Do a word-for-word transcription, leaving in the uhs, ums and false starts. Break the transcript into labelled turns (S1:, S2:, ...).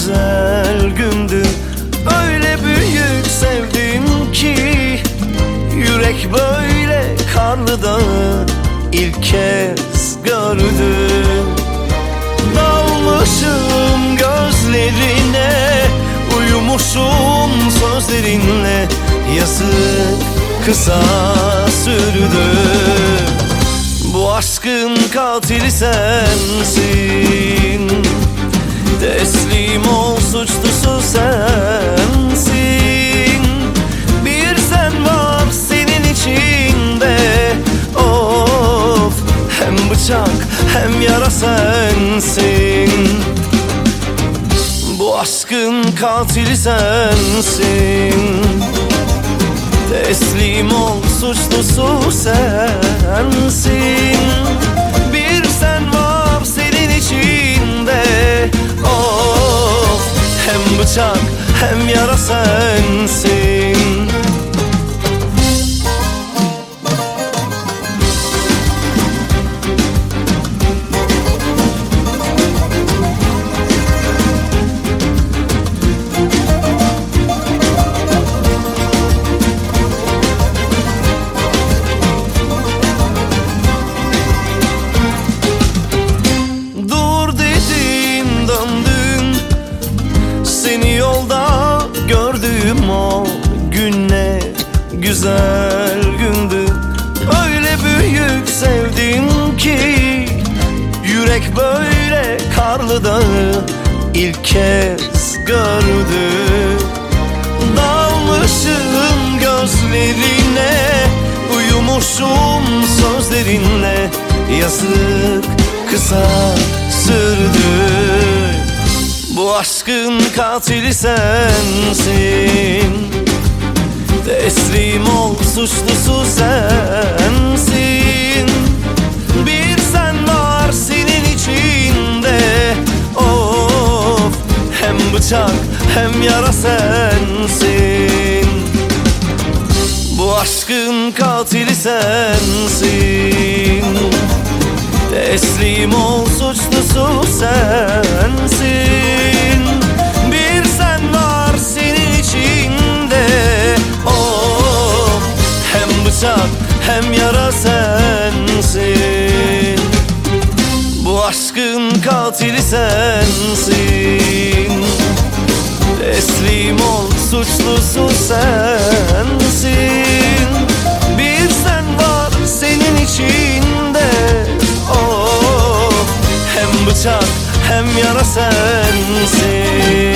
S1: güzel gündü. Öyle büyük sevdim ki yürek böyle karlı dağı ilk kez gördü. Dalmışım gözlerine, uyumuşum sözlerinle, yazık kısa sürdü. Bu aşkın katili sensin, teslim ol suçlusu sensin. Bir sen var senin içinde, of, hem bıçak hem yara sensin. Bu aşkın katili sensin, teslim ol suçlusu sensin. Bir sen var senin içinde, of, hem bıçak hem yara sensin. Seni yolda gördüğüm o gün ne güzel gündü. Öyle büyük sevdim ki yürek böyle karlı dağı ilk kez gördü. Dalmışım gözlerine, uyumuşum sözlerinle, yazık kısa sürdü. Bu aşkın katili sensin, teslim ol suçlusu sensin. Bir sen var senin içinde, of, hem bıçak hem yara sensin. Bu aşkın katili sensin, teslim ol suçlusu sensin. Bir sen var senin içinde, oh, hem bıçak hem yara sensin. Bu aşkın katili sensin, teslim ol suçlusu sensin. Bir sen var senin içinde, oh, hem bıçak hem yara sensin.